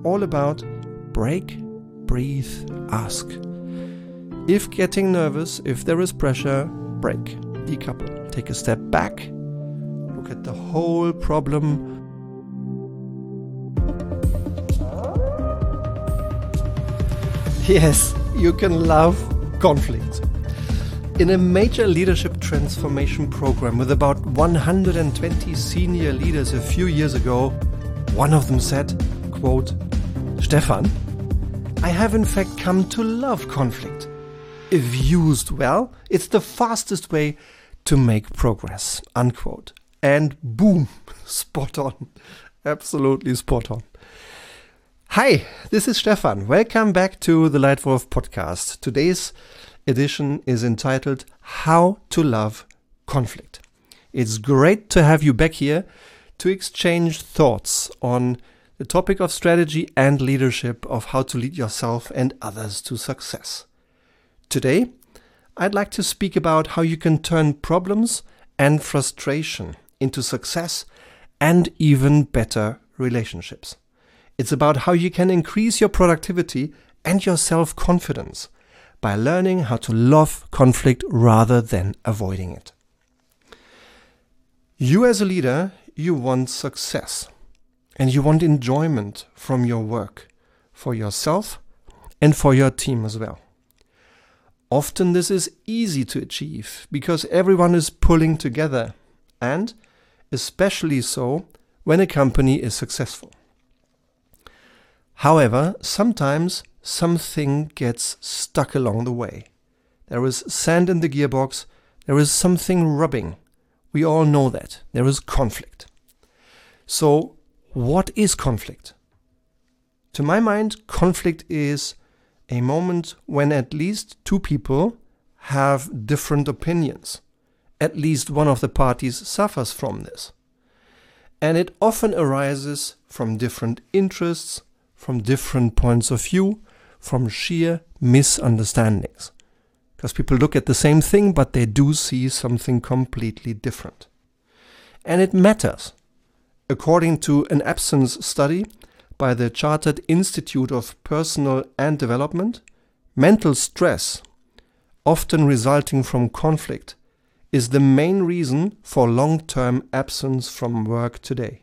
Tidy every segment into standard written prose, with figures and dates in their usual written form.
all about break, breathe, ask. If getting nervous, if there is pressure, break, decouple, take a step back, look at the whole problem. Yes, you can love conflict. In a major leadership transformation program with about 120 senior leaders a few years ago, one of them said, quote, "Stefan, I have in fact come to love conflict. If used well, it's the fastest way to make progress," unquote. And boom, spot on. Absolutely spot on. Hi, this is Stefan. Welcome back to the Lightwolf podcast. Today's edition is entitled How to Love Conflict. It's great to have you back here to exchange thoughts on the topic of strategy and leadership, of how to lead yourself and others to success. Today, I'd like to speak about how you can turn problems and frustration into success and even better relationships. It's about how you can increase your productivity and your self-confidence by learning how to love conflict rather than avoiding it. You as a leader, you want success and you want enjoyment from your work for yourself and for your team as well. Often this is easy to achieve because everyone is pulling together, and especially so when a company is successful. However, sometimes something gets stuck along the way. There is sand in the gearbox, there is something rubbing. We all know that. There is conflict. So, what is conflict? To my mind, conflict is a moment when at least two people have different opinions. At least one of the parties suffers from this. And it often arises from different interests, from different points of view, from sheer misunderstandings. Because people look at the same thing, but they do see something completely different. And it matters. According to an absence study by the Chartered Institute of Personnel and Development, mental stress, often resulting from conflict, is the main reason for long-term absence from work today.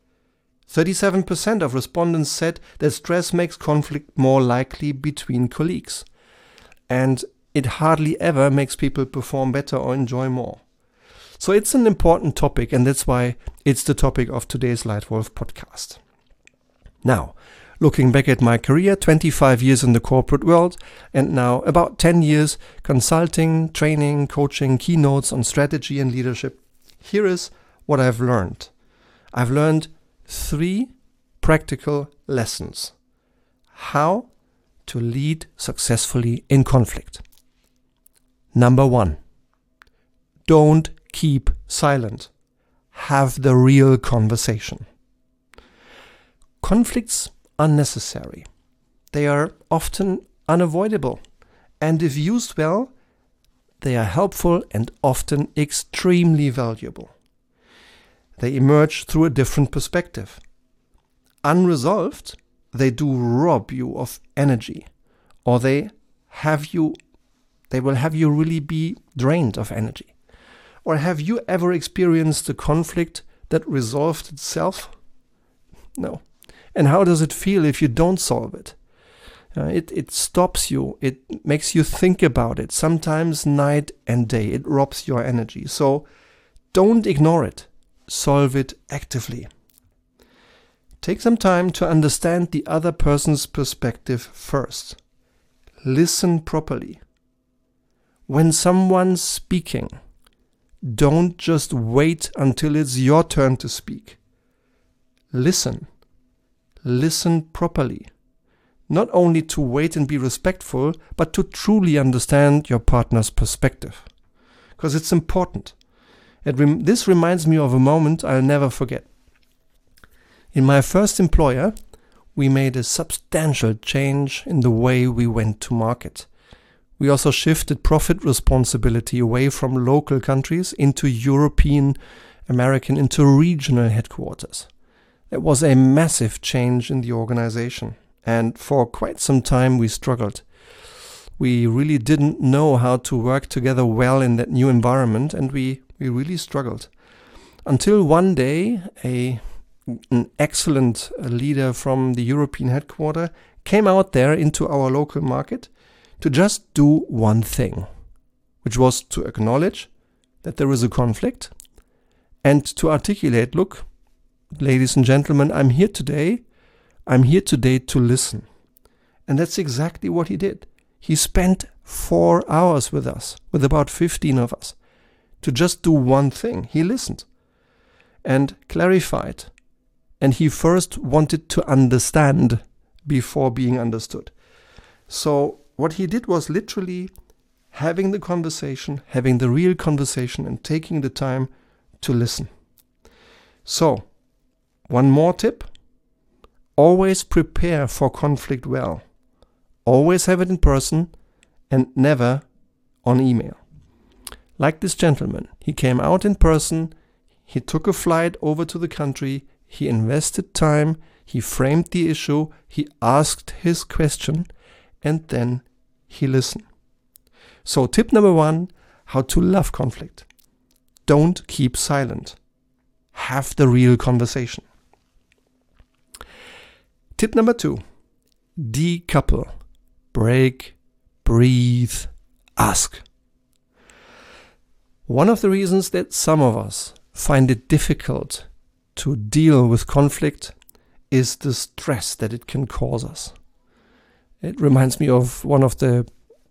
37% of respondents said that stress makes conflict more likely between colleagues, and it hardly ever makes people perform better or enjoy more. So it's an important topic, and that's why it's the topic of today's Lightwolf podcast. Now, looking back at my career, 25 years in the corporate world, and now about 10 years consulting, training, coaching, keynotes on strategy and leadership, here is what I've learned. I've learned 3 practical lessons. How to lead successfully in conflict. Number 1, don't keep silent. Have the real conversation. Conflicts are necessary. They are often unavoidable. And if used well, they are helpful and often extremely valuable. They emerge through a different perspective. Unresolved, they do rob you of energy, or they will have you really be drained of energy. Or have you ever experienced a conflict that resolved itself? No. And how does it feel if you don't solve it? It stops you. It makes you think about it, sometimes night and day. It robs your energy. So don't ignore it. Solve it actively. Take some time to understand the other person's perspective first. Listen properly. When someone's speaking, don't just wait until it's your turn to speak. Listen. Listen properly. Not only to wait and be respectful, but to truly understand your partner's perspective. Because it's important. This reminds me of a moment I'll never forget. In my first employer, we made a substantial change in the way we went to market. We also shifted profit responsibility away from local countries into European, American, into regional headquarters. It was a massive change in the organization, and for quite some time we struggled. We really didn't know how to work together well in that new environment, and we really struggled. Until one day, an excellent leader from the European headquarters came out there into our local market to just do one thing, which was to acknowledge that there is a conflict and to articulate, look, ladies and gentlemen, I'm here today to listen. And that's exactly what he did. He spent 4 hours with us, with about 15 of us, to just do one thing. He listened and clarified. And he first wanted to understand before being understood. So what he did was literally having the conversation, having the real conversation, and taking the time to listen. So, one more tip. Always prepare for conflict well. Always have it in person and never on email. Like this gentleman, he came out in person, he took a flight over to the country, he invested time, he framed the issue, he asked his question, and then he listened. So tip number 1, how to love conflict. Don't keep silent. Have the real conversation. Tip number 2, decouple. Break, breathe, ask. One of the reasons that some of us find it difficult to deal with conflict is the stress that it can cause us. It reminds me of one of the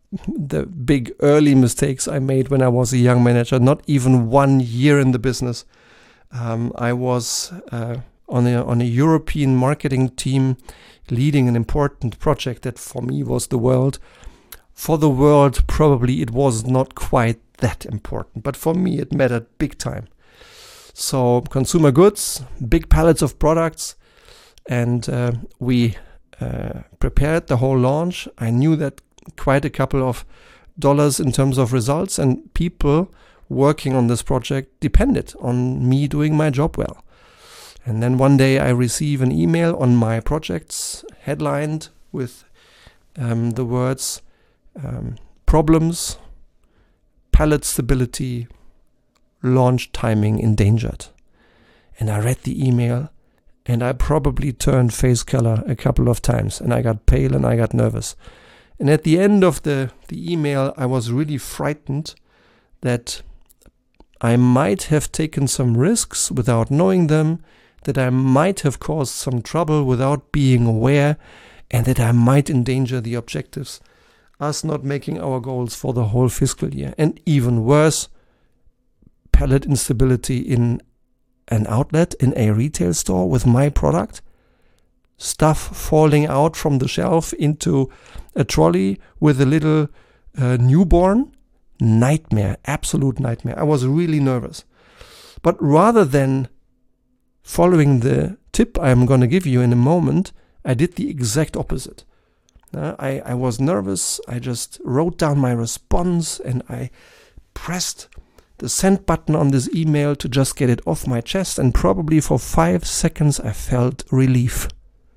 big early mistakes I made when I was a young manager, not even 1 year in the business. I was on a European marketing team leading an important project that for me was the world. For the world, probably it was not quite that important, but for me it mattered big time. So consumer goods, big pallets of products, and we prepared the whole launch. I knew that quite a couple of dollars in terms of results, and people working on this project depended on me doing my job well. And then one day I receive an email on my projects headlined with the words problems, pallet stability, launch timing endangered. And I read the email and I probably turned face color a couple of times, and I got pale and I got nervous. And at the end of the email, I was really frightened that I might have taken some risks without knowing them, that I might have caused some trouble without being aware, and that I might endanger the objectives, us not making our goals for the whole fiscal year. And even worse, pallet instability in an outlet, in a retail store with my product, stuff falling out from the shelf into a trolley with a little newborn. Nightmare, absolute nightmare. I was really nervous. But rather than following the tip I'm going to give you in a moment, I did the exact opposite. I was nervous. I just wrote down my response and I pressed the send button on this email to just get it off my chest, and probably for 5 seconds I felt relief.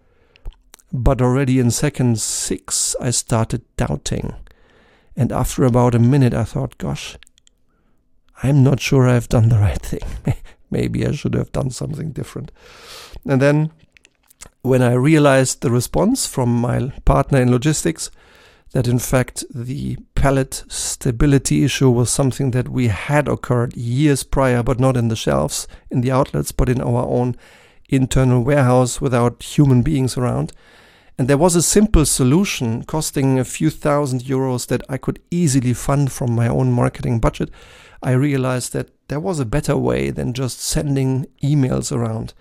But already in second 6 I started doubting. And after about a minute I thought, gosh, I'm not sure I've done the right thing. Maybe I should have done something different. And then when I realized the response from my partner in logistics, that in fact the pallet stability issue was something that we had occurred years prior, but not in the shelves, in the outlets, but in our own internal warehouse without human beings around. And there was a simple solution costing a few €1,000s that I could easily fund from my own marketing budget. I realized that there was a better way than just sending emails around.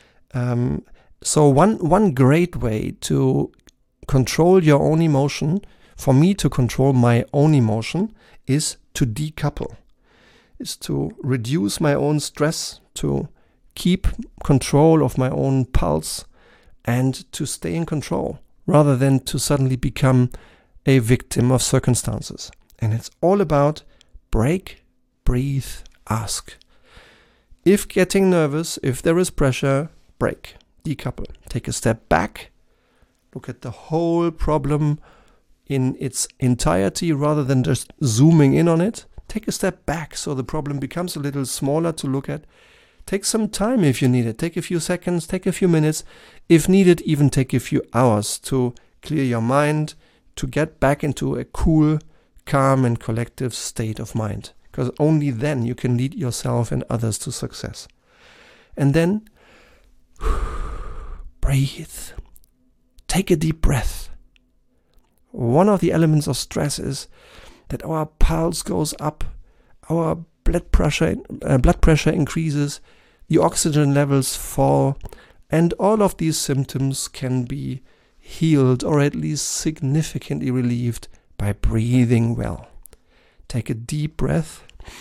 So one great way to control your own emotion, for me to control my own emotion, is to decouple, is to reduce my own stress, to keep control of my own pulse, and to stay in control, rather than to suddenly become a victim of circumstances. And it's all about break, breathe, ask. If getting nervous, if there is pressure, break. decouple. Take a step back. Look at the whole problem in its entirety rather than just zooming in on it. Take a step back so the problem becomes a little smaller to look at. Take some time if you need it. Take a few seconds, take a few minutes. If needed, even take a few hours to clear your mind, to get back into a cool, calm and collective state of mind. Because only then you can lead yourself and others to success. And then, breathe. Take a deep breath. One of the elements of stress is that our pulse goes up, our blood pressure increases, the oxygen levels fall, and all of these symptoms can be healed or at least significantly relieved by breathing well. Take a deep breath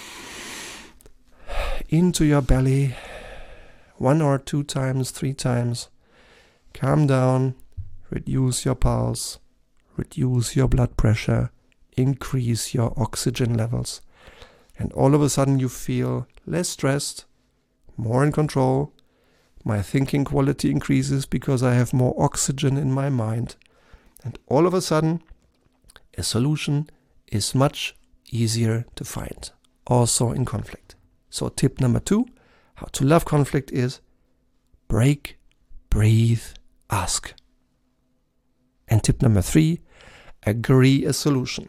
into your belly 1 or 2 times, 3 times. Calm down, reduce your pulse, reduce your blood pressure, increase your oxygen levels. And all of a sudden you feel less stressed, more in control. My thinking quality increases because I have more oxygen in my mind. And all of a sudden, a solution is much easier to find, also in conflict. So tip number 2, how to love conflict is break, breathe, ask. And tip number 3, agree a solution.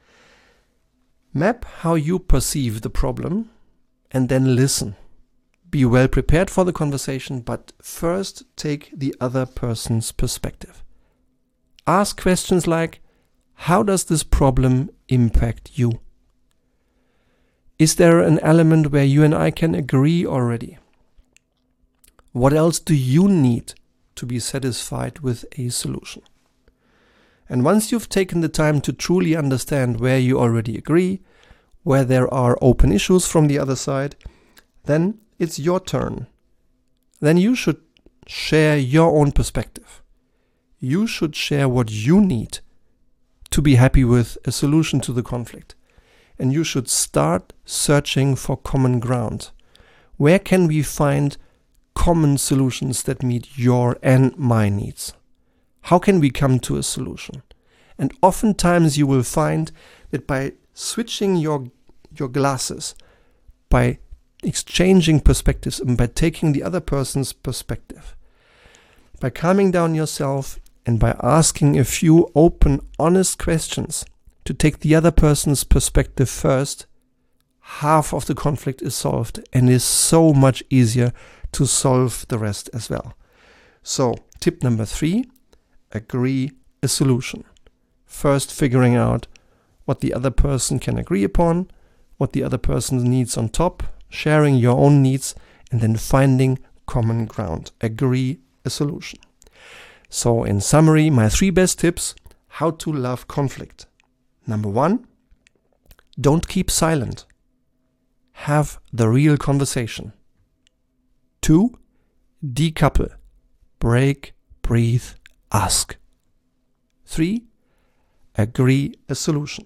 Map how you perceive the problem and then listen. Be well prepared for the conversation, but first take the other person's perspective. Ask questions like, how does this problem impact you? Is there an element where you and I can agree already? What else do you need to be satisfied with a solution? And once you've taken the time to truly understand where you already agree, where there are open issues from the other side, then it's your turn. Then you should share your own perspective. You should share what you need to be happy with a solution to the conflict. And you should start searching for common ground. Where can we find common solutions that meet your and my needs? How can we come to a solution? And oftentimes you will find that by switching your glasses, by exchanging perspectives and by taking the other person's perspective, by calming down yourself and by asking a few open, honest questions to take the other person's perspective first, half of the conflict is solved and is so much easier to solve the rest as well. So, tip number 3, agree a solution. First figuring out what the other person can agree upon, what the other person needs on top, sharing your own needs, and then finding common ground. Agree a solution. So in summary, my 3 best tips, how to love conflict. Number 1, don't keep silent. Have the real conversation. 2, decouple. Break, breathe, ask. 3, agree a solution.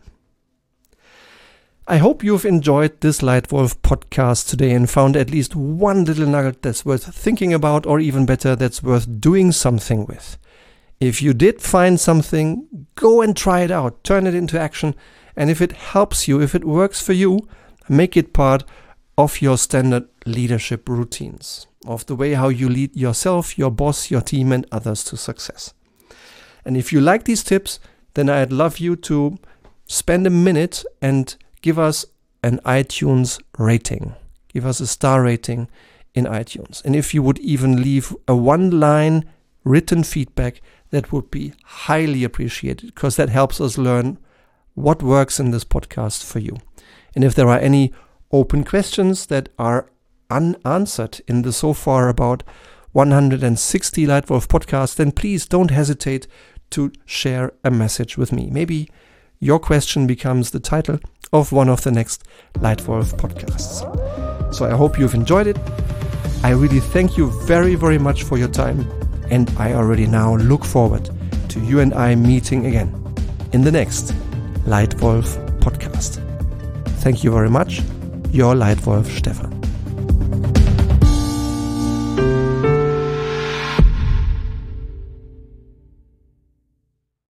I hope you've enjoyed this Lightwolf podcast today and found at least one little nugget that's worth thinking about, or even better, that's worth doing something with. If you did find something, go and try it out, turn it into action, and if it helps you, if it works for you, make it part of your standard leadership routines, of the way how you lead yourself, your boss, your team, and others to success. And if you like these tips, then I'd love you to spend a minute and give us an iTunes rating. Give us a star rating in iTunes. And if you would even leave a 1-line written feedback, that would be highly appreciated, because that helps us learn what works in this podcast for you. And if there are any open questions that are unanswered in the so far about 160 Lightwolf podcasts, then please don't hesitate to share a message with me. Maybe your question becomes the title of one of the next Lightwolf podcasts. So I hope you've enjoyed it. I really thank you very, very much for your time, and I already now look forward to you and I meeting again in the next Lightwolf podcast. Thank you very much. Your Lightwolf Stefan.